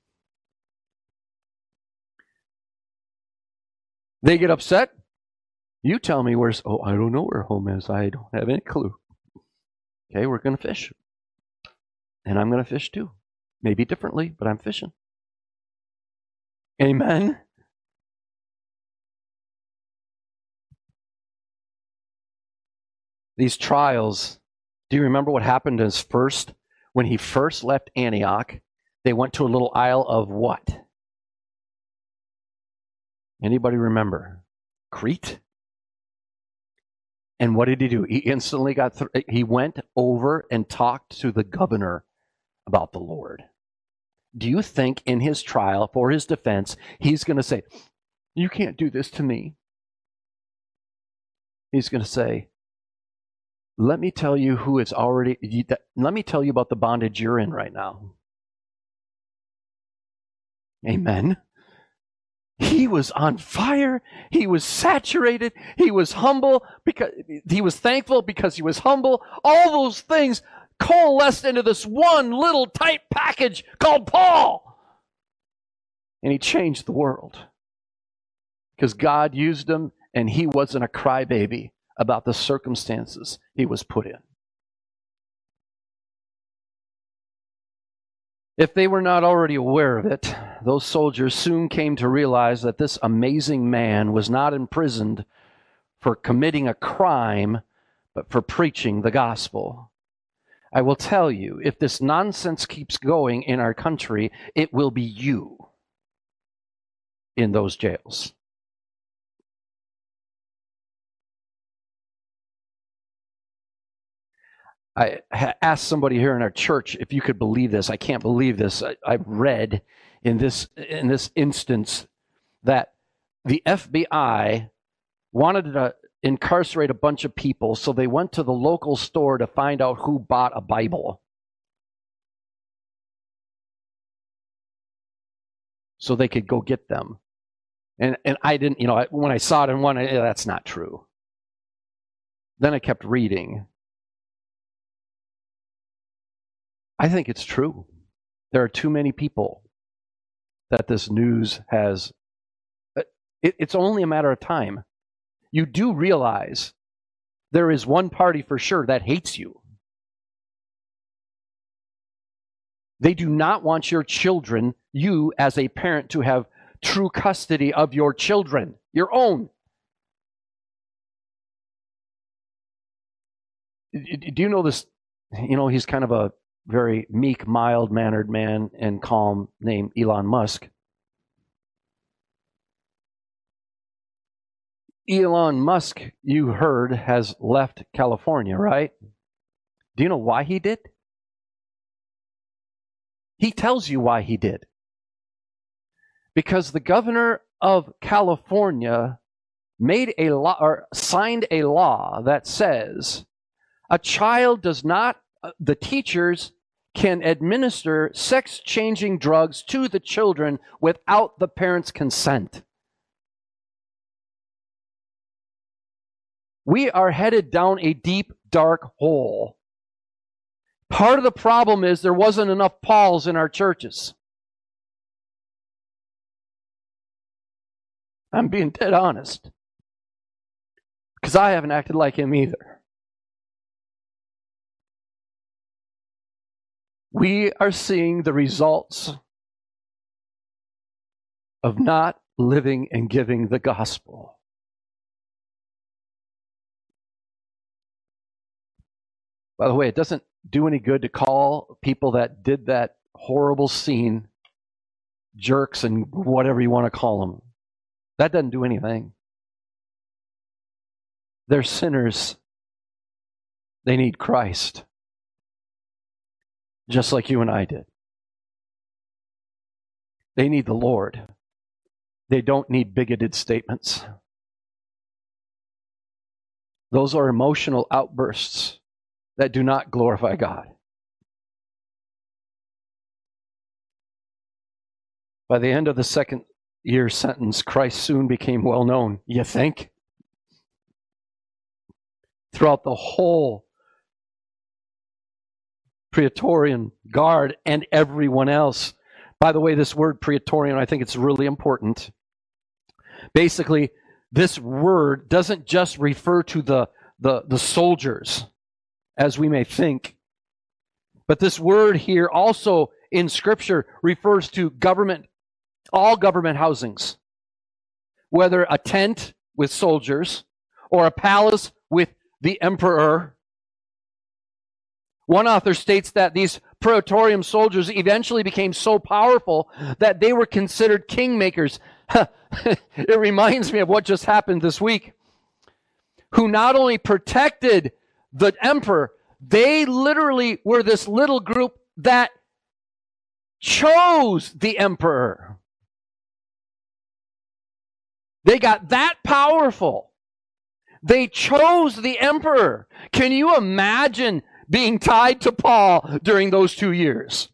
They get upset. You tell me where's, oh, I don't know where home is. I don't have any clue. Okay, we're going to fish. And I'm going to fish too. Maybe differently, but I'm fishing. Amen. These trials, do you remember what happened when he first left Antioch? They went to a little isle of what? Anybody remember? Crete? And what did he do? He instantly he went over and talked to the governor about the Lord. Do you think in his trial, for his defense, he's going to say, you can't do this to me? He's going to say, let me tell you let me tell you about the bondage you're in right now. Amen. He was on fire. He was saturated. He was humble because he was thankful because he was humble. All those things coalesced into this one little tight package called Paul. And he changed the world because God used him and he wasn't a crybaby about the circumstances he was put in. If they were not already aware of it, those soldiers soon came to realize that this amazing man was not imprisoned for committing a crime, but for preaching the gospel. I will tell you, if this nonsense keeps going in our country, it will be you in those jails. I asked somebody here in our church if you could believe this. I can't believe this. I've read in this instance that the FBI wanted to incarcerate a bunch of people, so they went to the local store to find out who bought a Bible, so they could go get them. And I didn't, when I saw it in one, that's not true. Then I kept reading. I think it's true. There are too many people that this news has. It's only a matter of time. You do realize there is one party for sure that hates you. They do not want your children, you as a parent, to have true custody of your children, your own. Do you know this? He's kind of a very meek, mild-mannered man and calm named Elon Musk. Elon Musk, you heard, has left California, right? Do you know why he did? He tells you why he did. Because the governor of California made a law or signed a law that says a child does not, the teachers can administer sex-changing drugs to the children without the parents' consent. We are headed down a deep, dark hole. Part of the problem is there wasn't enough Pauls in our churches. I'm being dead honest. Because I haven't acted like him either. We are seeing the results of not living and giving the gospel. By the way, it doesn't do any good to call people that did that horrible scene jerks and whatever you want to call them. That doesn't do anything. They're sinners. They need Christ. Just like you and I did. They need the Lord. They don't need bigoted statements. Those are emotional outbursts that do not glorify God. By the end of the second year sentence, Christ soon became well known. You think? Throughout the whole Praetorian Guard and everyone else. By the way, this word Praetorian, I think it's really important. Basically, this word doesn't just refer to the soldiers, as we may think. But this word here also in Scripture refers to government, all government housings. Whether a tent with soldiers or a palace with the emperor. One author states that these Praetorian soldiers eventually became so powerful that they were considered kingmakers. It reminds me of what just happened this week. Who not only protected the emperor, they literally were this little group that chose the emperor. They got that powerful. They chose the emperor. Can you imagine being tied to Paul during those 2 years?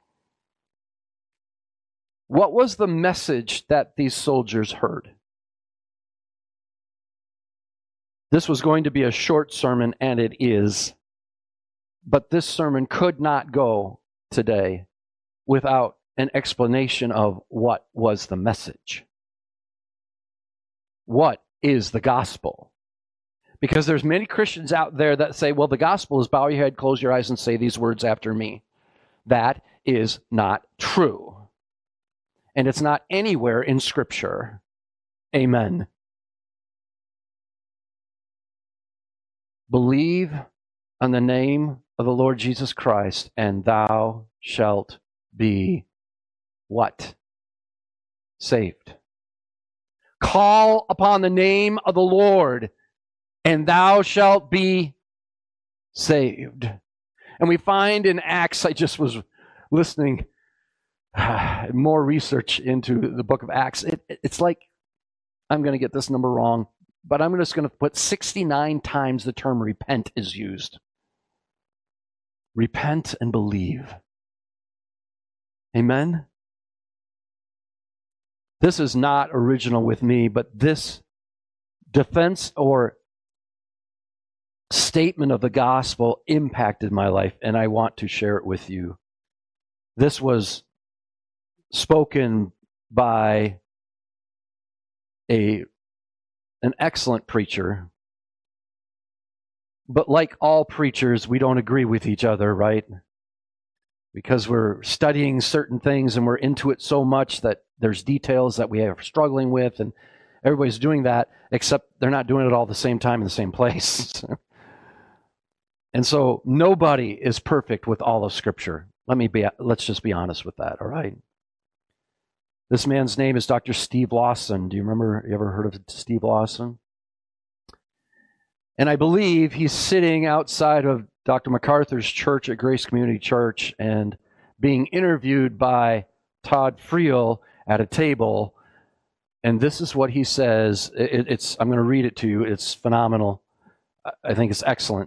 What was the message that these soldiers heard? This was going to be a short sermon, and it is. But this sermon could not go today without an explanation of what was the message. What is the gospel? Because there's many Christians out there that say, well, the gospel is bow your head, close your eyes, and say these words after me. That is not true. And it's not anywhere in Scripture. Amen. Believe on the name of the Lord Jesus Christ, and thou shalt be what? Saved. Call upon the name of the Lord, and thou shalt be saved. And we find in Acts, I just was listening, more research into the book of Acts. It's like, I'm going to get this number wrong, but I'm just going to put 69 times the term repent is used. Repent and believe. Amen? This is not original with me, but this defense or statement of the gospel impacted my life, and I want to share it with you. This was spoken by an excellent preacher. But like all preachers, we don't agree with each other, right? Because we're studying certain things and we're into it so much that there's details that we are struggling with, and everybody's doing that, except they're not doing it all at the same time in the same place. And so nobody is perfect with all of Scripture. Let's just be honest with that, all right? This man's name is Dr. Steve Lawson. Do you ever heard of Steve Lawson? And I believe he's sitting outside of Dr. MacArthur's church at Grace Community Church and being interviewed by Todd Friel at a table. And this is what he says. I'm going to read it to you. It's phenomenal. I think it's excellent.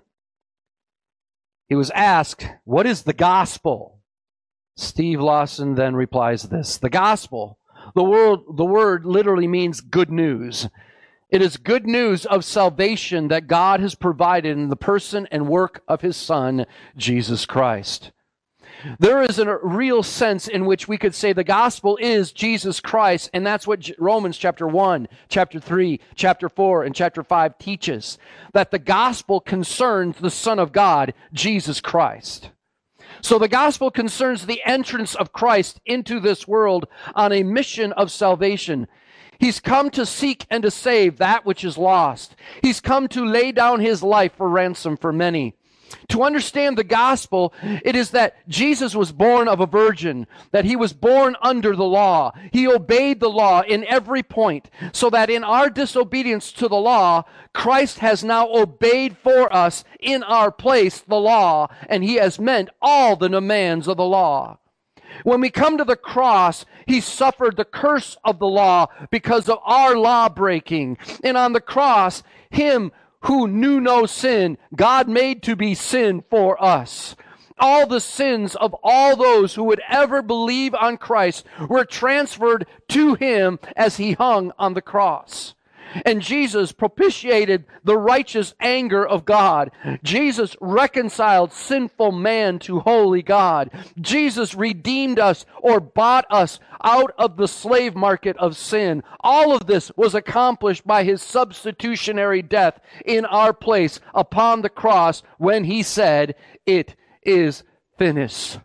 He was asked, "What is the gospel?" Steve Lawson then replies this: "The gospel, the word literally means good news. It is good news of salvation that God has provided in the person and work of His Son, Jesus Christ." There is a real sense in which we could say the gospel is Jesus Christ, and that's what Romans chapter 1, chapter 3, chapter 4, and chapter 5 teaches, that the gospel concerns the Son of God, Jesus Christ. So the gospel concerns the entrance of Christ into this world on a mission of salvation. He's come to seek and to save that which is lost. He's come to lay down His life for ransom for many. To understand the gospel, it is that Jesus was born of a virgin, that He was born under the law. He obeyed the law in every point, so that in our disobedience to the law, Christ has now obeyed for us in our place the law, and He has met all the demands of the law. When we come to the cross, He suffered the curse of the law because of our law breaking. And on the cross, Him who knew no sin, God made to be sin for us. All the sins of all those who would ever believe on Christ were transferred to Him as He hung on the cross. And Jesus propitiated the righteous anger of God. Jesus reconciled sinful man to holy God. Jesus redeemed us or bought us out of the slave market of sin. All of this was accomplished by His substitutionary death in our place upon the cross when He said, "It is finished."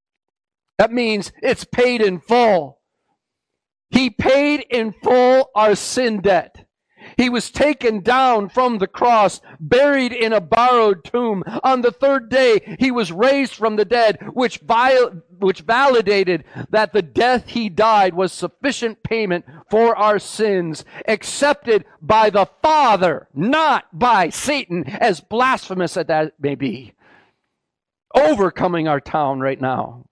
That means it's paid in full. He paid in full our sin debt. He was taken down from the cross, buried in a borrowed tomb. On the third day, He was raised from the dead, which validated that the death He died was sufficient payment for our sins, accepted by the Father, not by Satan, as blasphemous as that may be. Overcoming our town right now.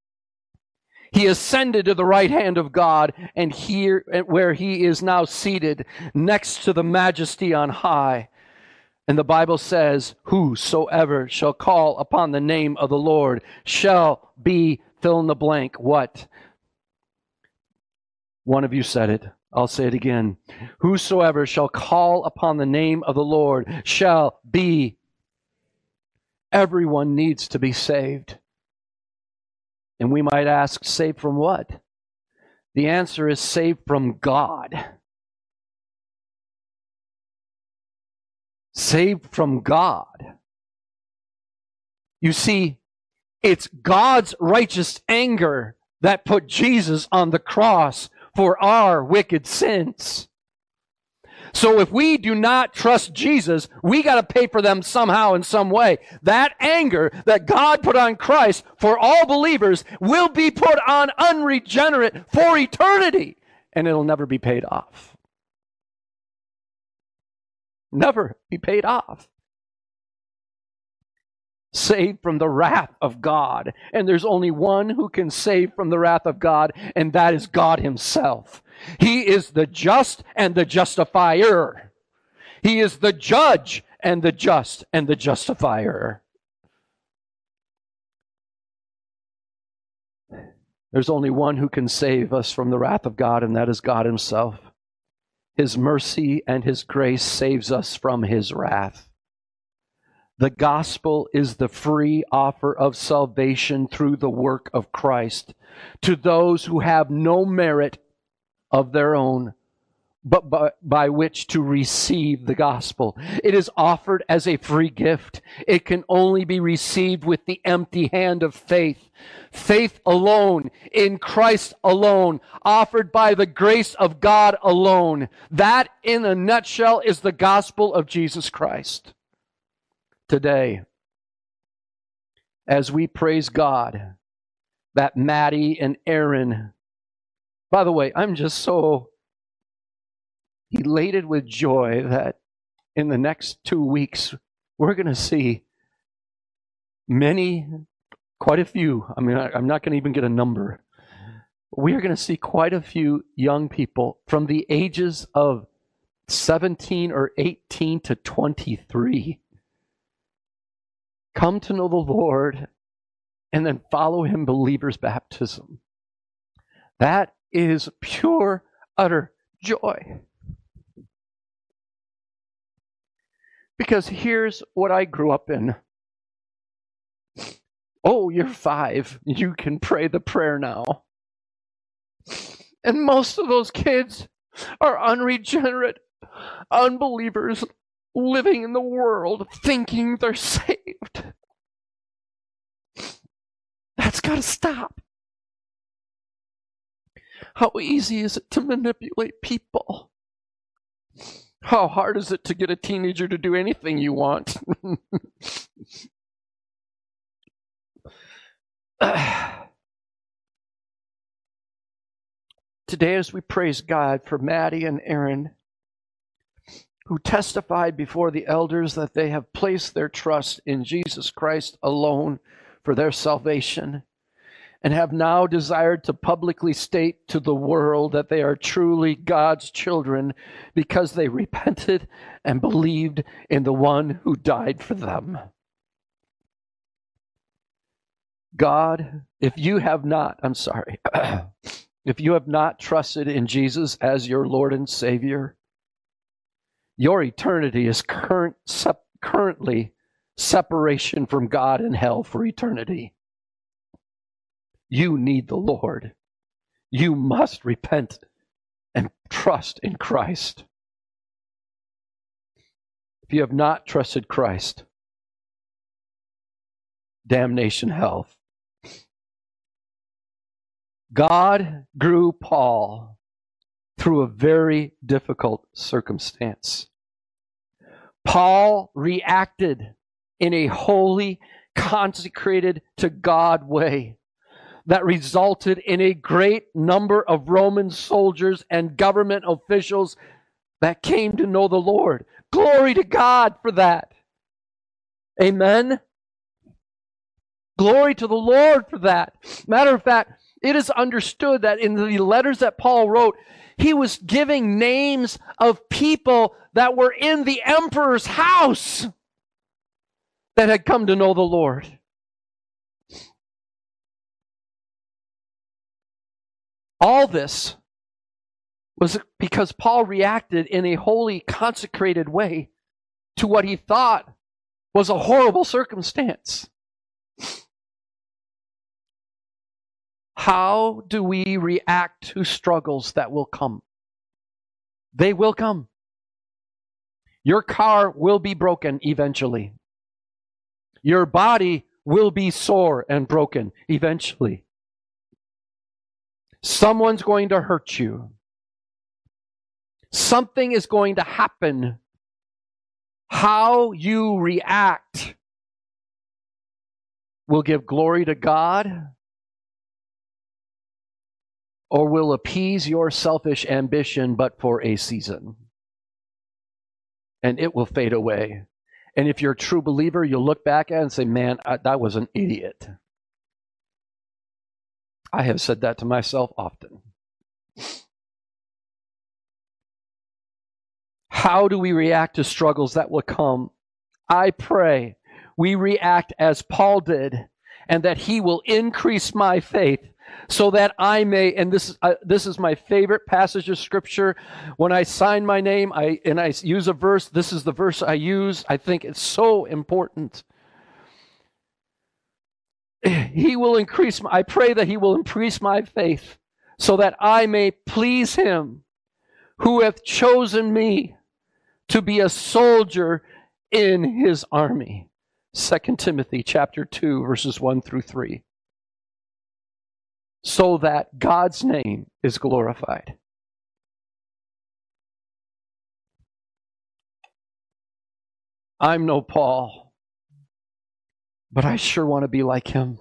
He ascended to the right hand of God, and here where He is now seated next to the Majesty on high. And the Bible says, "Whosoever shall call upon the name of the Lord shall be," fill in the blank, what? One of you said it. I'll say it again. "Whosoever shall call upon the name of the Lord shall be." Everyone needs to be saved. And we might ask, saved from what? The answer is saved from God. Saved from God. You see, it's God's righteous anger that put Jesus on the cross for our wicked sins. So if we do not trust Jesus, we got to pay for them somehow in some way. That anger that God put on Christ for all believers will be put on unregenerate for eternity, and it'll never be paid off. Never be paid off. Saved from the wrath of God. And there's only one who can save from the wrath of God, and that is God Himself. He is the just and the justifier. He is the judge and the just and the justifier. There's only one who can save us from the wrath of God, and that is God himself. His mercy and his grace saves us from his wrath. The gospel is the free offer of salvation through the work of Christ to those who have no merit of their own, but by which to receive the gospel. It is offered as a free gift. It can only be received with the empty hand of faith. Faith alone, in Christ alone, offered by the grace of God alone. That, in a nutshell, is the gospel of Jesus Christ. Today, as we praise God, that Maddie and Aaron, by the way, I'm just so elated with joy that in the next 2 weeks, we're going to see quite a few. I mean, I'm not going to even get a number. We are going to see quite a few young people from the ages of 17 or 18 to 23 come to know the Lord and then follow him believer's baptism. That is pure, utter joy. Because here's what I grew up in. Oh, you're 5. You can pray the prayer now. And most of those kids are unregenerate, unbelievers living in the world thinking they're saved. That's got to stop. How easy is it to manipulate people? How hard is it to get a teenager to do anything you want? Today, as we praise God for Maddie and Aaron, who testified before the elders that they have placed their trust in Jesus Christ alone for their salvation, and have now desired to publicly state to the world that they are truly God's children because they repented and believed in the one who died for them. God, if you have not trusted in Jesus as your Lord and Savior, your eternity is currently separation from God and hell for eternity. You need the Lord. You must repent and trust in Christ. If you have not trusted Christ, damnation, hell. God grew Paul through a very difficult circumstance. Paul reacted in a holy, consecrated to God way that resulted in a great number of Roman soldiers and government officials that came to know the Lord. Glory to God for that. Amen. Glory to the Lord for that. Matter of fact, it is understood that in the letters that Paul wrote, he was giving names of people that were in the emperor's house that had come to know the Lord. All this was because Paul reacted in a holy, consecrated way to what he thought was a horrible circumstance. How do we react to struggles that will come? They will come. Your car will be broken eventually. Your body will be sore and broken eventually. Someone's going to hurt you. Something is going to happen. How you react will give glory to God or will appease your selfish ambition, but for a season. And it will fade away. And if you're a true believer, you'll look back at it and say, man, that was an idiot. I have said that to myself often. How do we react to struggles that will come? I pray we react as Paul did, and that he will increase my faith so that I may, and this is my favorite passage of Scripture. When I sign my name, I use a verse. This is the verse I use. I think it's so important. He will increase, I pray that he will increase my faith so that I may please him who hath chosen me to be a soldier in his army. 2 Timothy chapter 2, verses 1 through 3. So that God's name is glorified. I'm no Paul, but I sure want to be like him.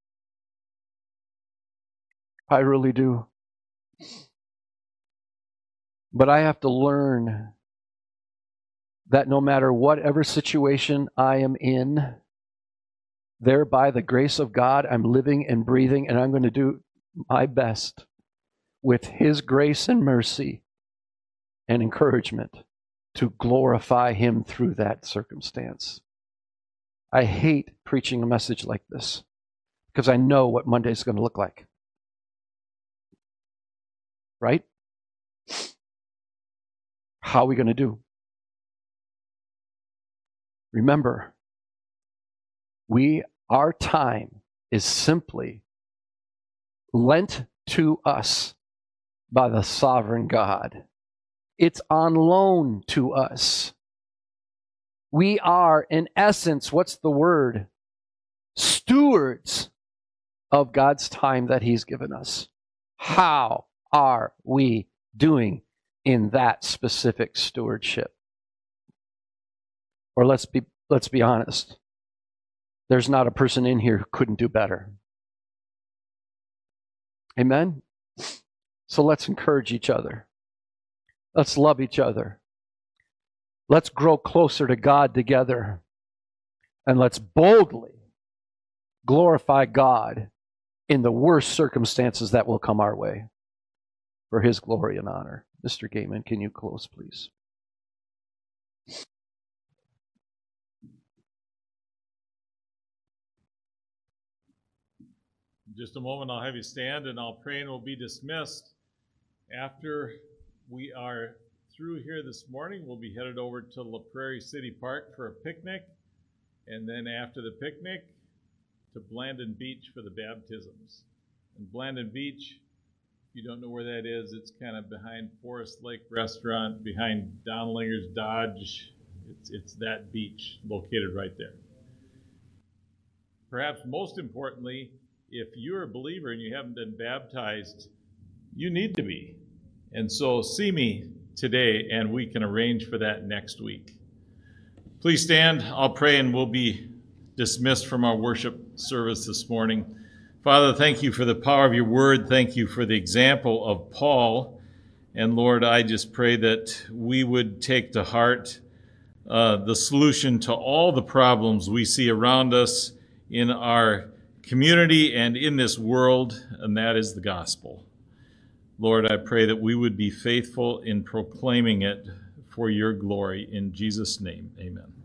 I really do. But I have to learn that no matter whatever situation I am in, there by the grace of God, I'm living and breathing, and I'm going to do my best with his grace and mercy and encouragement to glorify him through that circumstance. I hate preaching a message like this because I know what Monday's going to look like. Right? How are we going to do? Remember, our time is simply lent to us by the sovereign God. It's on loan to us. We are, in essence, what's the word? Stewards of God's time that he's given us. How are we doing in that specific stewardship? Or let's be honest. There's not a person in here who couldn't do better. Amen? So let's encourage each other. Let's love each other. Let's grow closer to God together. And let's boldly glorify God in the worst circumstances that will come our way for his glory and honor. Mr. Gaiman, can you close, please? In just a moment, I'll have you stand and I'll pray and we'll be dismissed. After we are through here this morning, we'll be headed over to La Prairie City Park for a picnic. And then after the picnic, to Blandon Beach for the baptisms. And Blandon Beach, if you don't know where that is, it's kind of behind Forest Lake Restaurant, behind Donlinger's Dodge. It's that beach located right there. Perhaps most importantly, if you're a believer and you haven't been baptized, you need to be. And so see me today and we can arrange for that next week. Please stand, I'll pray, and we'll be dismissed from our worship service this morning. Father, thank you for the power of your word. Thank you for the example of Paul. And Lord, I just pray that we would take to heart the solution to all the problems we see around us in our community and in this world, and that is the gospel. Lord, I pray that we would be faithful in proclaiming it for your glory. In Jesus' name, amen.